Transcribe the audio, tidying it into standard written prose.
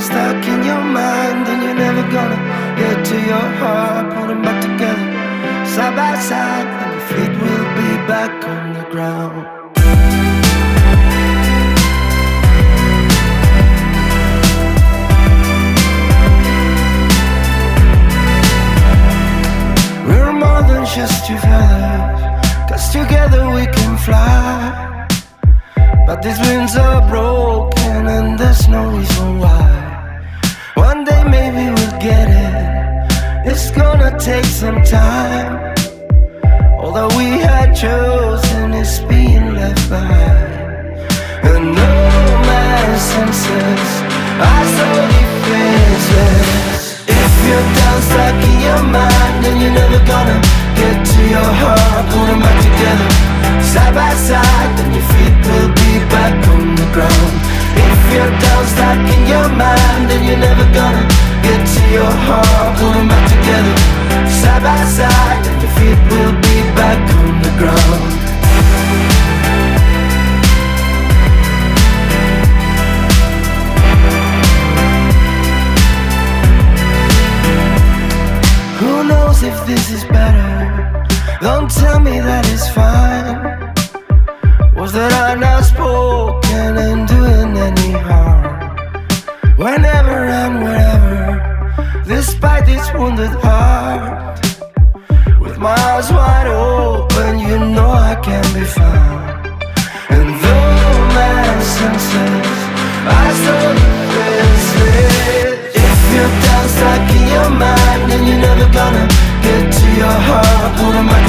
stuck in your mind, then you're never gonna get to your heart. Put them back together, side by side, and your feet will be back on the ground. We're more than just two feathers, 'cause together we can fly. But these wings are broken and there's no reason why. One day maybe we'll get it, it's gonna take some time. All that we had chosen is being left behind. And no man's senses are so defenseless. If you're down, stuck in your mind, then you're never gonna get to your heart. Put them back together, side by side, then your feet will be back on the ground. If you're down, stuck in your mind, then you're never gonna get to your heart. Put them back together, side by side, then your feet will be back on the ground. Who knows if this is better? Don't tell me that it's fine. Was that I not spoken and doing any harm? Whenever and wherever, despite this wounded heart, with my eyes wide open, you know I can be found. And though my senses are so defenseless, if you're down, stuck in your mind, then you're never gonna get to your heart. Put 'em